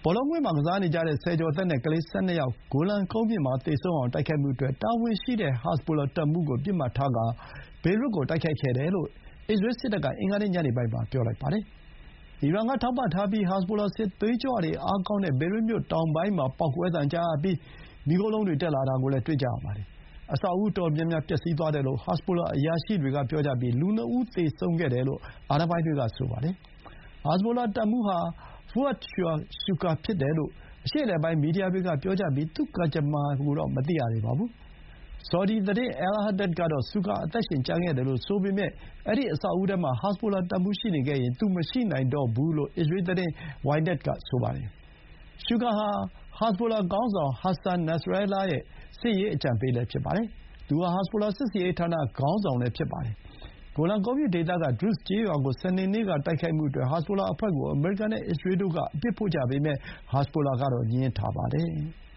ဘောလုံးကွင်းမှာကစားနေကြတဲ့ ဆယ်ကျော်သက်နဲ့ကလေး ၁၂ ယောက် ဂိုလန်ကုန်းမြင့်မှာသေဆုံးအောင်တိုက်ခိုက်မှုအတွက် တာဝန်ရှိတဲ့ ဟက်ဇ်ဘိုလာတပ်မှူးကိုပစ်မှတ်ထားကာ ဘေရွတ်ကိုတိုက်ခိုက်ခဲ့တယ်လို့ အစ္စရေးစစ်တပ်က အင်္ဂါနေ့ညနေပိုင်းမှာပြောပါတယ်။ အီရန်ကထောက်ပံ့ထားပြီး ဟက်ဇ်ဘိုလာစစ်သွေးကြွတွေအားကောင်းတဲ့ ဘေရွတ်မြို့တောင်ပိုင်းမှာ ပေါက်ကွဲသံကြားရပြီး မီးခိုးလုံးတွေတက်လာတာကိုလည်း တွေ့ကြရပါတယ်။ အဆောက်အဦအတော်များများပျက်စီးသွားတယ်လို့ ဟက်ဇ်ဘိုလာအရာရှိတွေကပြောပြီး လူ 2 ဦးသေဆုံးခဲ့တယ်လို့ အာဏာပိုင်တွေကဆိုပါတယ်။ ဟက်ဇ်ဘိုလာတပ်မှူးဟာ ဖူအတ် ရှူကာ ဖြစ်တယ်လို့ အရှေ့အလယ်ပိုင်းမီဒီယာတွေကပြောပြီး သူ့ကံကြမ္မာကိုတော့ မသိရသေးပါဘူး။ ဆော်ဒီသတင်း အယ်လ်ဟာဒတ် ကတော့ ဆူကာ အသက်ရှင်ကျန်ခဲ့တယ်လို့ဆိုပေမဲ့ အဲဒီအဆောက်အဦထဲမှာ ဟက်ဇ်ဘိုလာတပ်မှူးရှိနေခဲ့ရင် သူမရှိနိုင်တော့ဘူးလို့ အစ္စရေးသတင်း ynet က ဆိုပါတယ်။ ရှူကာဟာ ဟက်ဇ်ဘိုလာခေါင်းဆောင် ဟာဆန် နာစရဲလားရဲ့ စစ်ရေးအကြံပေးလည်းဖြစ်ပါတယ်။ သူဟာ ဟက်ဇ်ဘိုလာစစ်ဆင်ရေးဌာနခေါင်းဆောင်လည်းဖြစ်ပါတယ်။ ဂိုလန်ကုန်းမြင့်ဒေသက ဒရုဇ်ကျေးရွာကို စနေနေ့ကတိုက်ခိုက်မှုအတွက် ဟက်ဇ်ဘိုလာအဖွဲ့ကို အမေရိကန်နဲ့အစ္စရေးတို့က အပြစ်ဖို့ကြပေမဲ့ ဟက်ဇ်ဘိုလာကတော့ ငြင်းထားပါတယ်။